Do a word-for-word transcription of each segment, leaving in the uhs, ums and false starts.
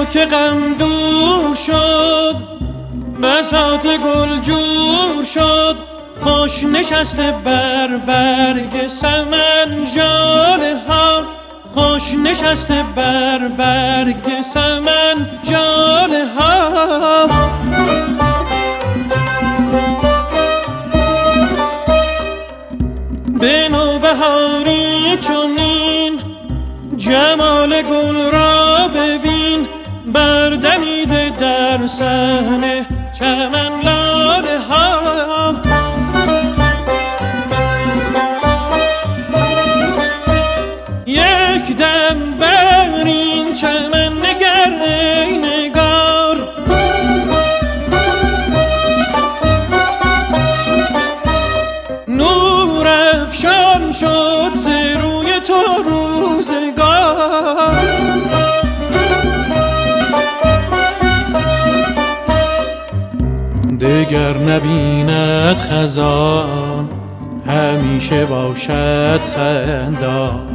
که غم دور شد، بساط گل جور شد، خوش نشسته بر برگ سمن ژاله ها، خوش نشسته بر برگ سمن ژاله ها. به نوبهاری چنین جمال گل را ببین، بردمیده در صحن چمن لاله ها. یک دم بر این چمن نگر ای نگار، نور افشان شد ز روی تو روزگار. دگر نبیند خزان، همیشه باشد خندان.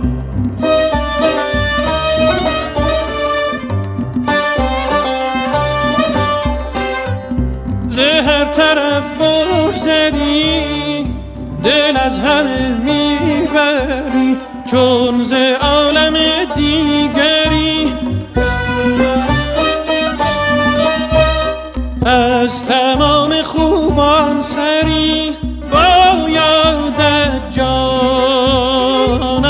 ز هر طرف بگذری، دل از همه میبری، چون ز عالم دیگری. از تمام خوبان سری بایدت جانان،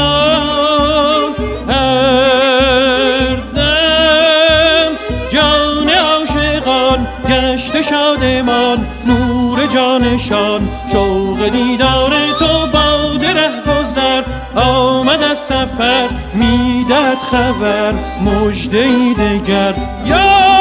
هر دم جان عاشقان گشته شادمان، نور جانشان شوق دیدار تو باد رهگذر. آمد از سفر میداد خبر، مژده‌ای دگر یا